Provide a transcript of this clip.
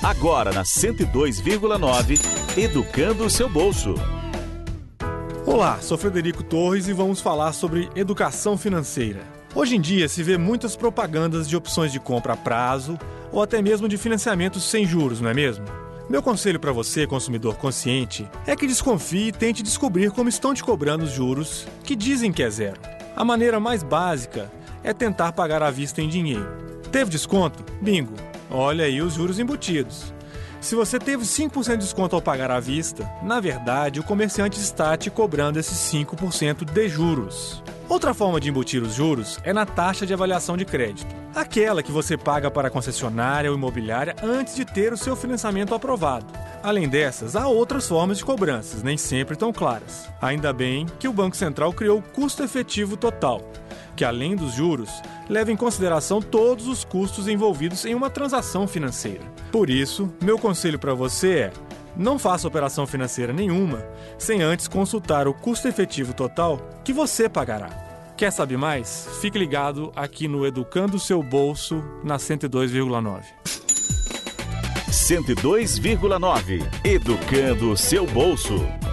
Agora na 102,9, educando o seu bolso. Olá, sou Frederico Torres e vamos falar sobre educação financeira. Hoje em dia se vê muitas propagandas de opções de compra a prazo ou até mesmo de financiamentos sem juros, não é mesmo? Meu conselho para você, consumidor consciente, é que desconfie e tente descobrir como estão te cobrando os juros que dizem que é zero. A maneira mais básica é tentar pagar à vista em dinheiro. Teve desconto? Bingo! Olha aí os juros embutidos. Se você teve 5% de desconto ao pagar à vista, na verdade o comerciante está te cobrando esses 5% de juros. Outra forma de embutir os juros é na taxa de avaliação de crédito. Aquela que você paga para a concessionária ou imobiliária antes de ter o seu financiamento aprovado. Além dessas, há outras formas de cobranças, nem sempre tão claras. Ainda bem que o Banco Central criou o custo efetivo total, que além dos juros, leva em consideração todos os custos envolvidos em uma transação financeira. Por isso, meu conselho para você é: não faça operação financeira nenhuma sem antes consultar o custo efetivo total que você pagará. Quer saber mais? Fique ligado aqui no Educando o Seu Bolso, na 102,9. 102,9, educando o seu bolso.